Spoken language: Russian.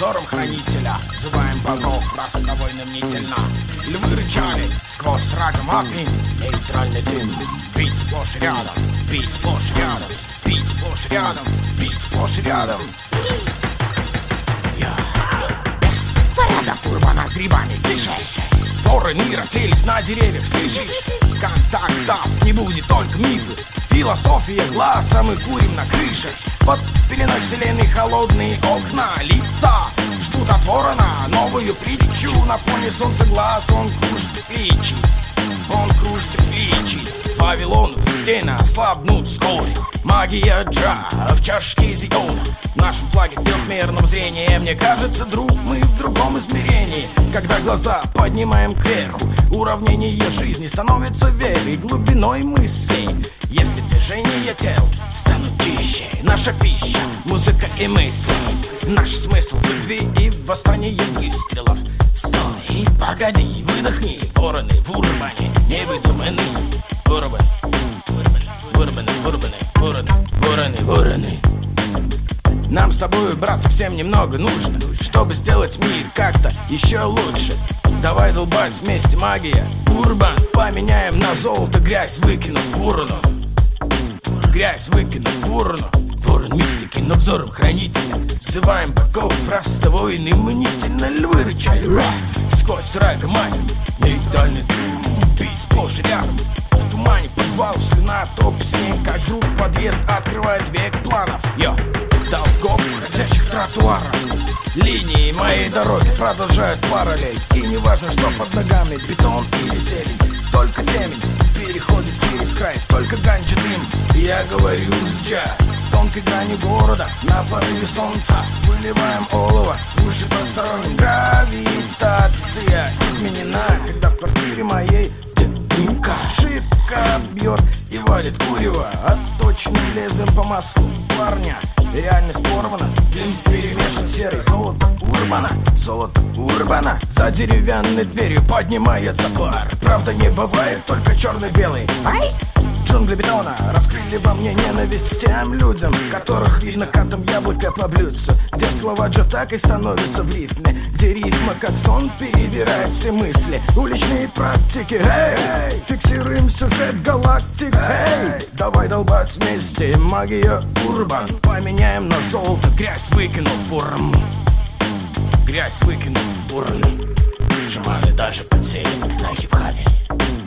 взором хранителя. Зываем богов, раз с тобой мнительно. Львы рычали сквозь рага мафии. Нейтральный дым, бить сплошь и рядом, бить сплошь и рядом, бить сплошь и рядом, бить сплошь и рядом. Порядок урбана с грибами, тише. Воры мира селись на деревьях, слышишь? Контактов не будет, только мифы. Философия глаза, мы курим на крыше. Под пеленой вселенной холодные окна. Лица ждут от ворона новую притчу. На фоне солнца глаз он кружит и кричит. Он кружит и кричит. Вавилон, стены ослабнут вскоре. Магия джа в чашке зиона. В нашем флаге трехмерного зрения. Мне кажется, друг, мы в другом измерении. Когда глаза поднимаем кверху, уравнение жизни становится верой, глубиной мыслей. Если движения тел станут чище, наша пища, музыка и мысли. Наш смысл в любви и в восстании выстрелов. Стой, погоди, выдохни. Вороны в урбане не выдуманы. Вороны, вороны, вороны, вороны, вороны, вороны. Нам с тобой, брат, совсем немного нужно, чтобы сделать мир как-то еще лучше. Давай долбать вместе магия, урбан. Поменяем на золото грязь, выкинув в урну. Грязь выкинув в урну. Ворон мистики, но взором хранителя. Взываем богов, раз с тобой мнительно. Львы рычали, сквозь рага мафии. Нейтральный дым, бить сплошь и рядом. В тумане подвал, слюна, топ снег. Как вдруг подъезд открывает век планов. Йо, долгов, ходящих тротуаров. Линии моей дороги продолжают параллель. И не важно, что под ногами, бетон или зелень. Только темень переходит через край. Только ганджа дым, я говорю с джа. Тонкой грани города, на порыве солнца выливаем олово в уши посторонним. Гравитация изменена, когда в квартире моей дымка. Шибко бьет и валит курево отточенным лезвием по маслу парня. Реальность порвана, дым перемешан серый. Золото урбана, золото урбана. За деревянной дверью поднимается пар. Правда не бывает только черно-белый. Ай! Джунгли бетона раскрыли во мне ненависть к тем людям, которых видно катом яблоко по блюдцу. Где слова джатакой становятся в рифме, где рифма как сон перебирает все мысли. Уличные практики, эй, фиксируем сюжет галактик, эй. Давай долбать вместе магия урбан. Поменяем на золото грязь, выкинув в урн. Грязь выкинув в урн. Шаманы даже подсели на хип-хапе.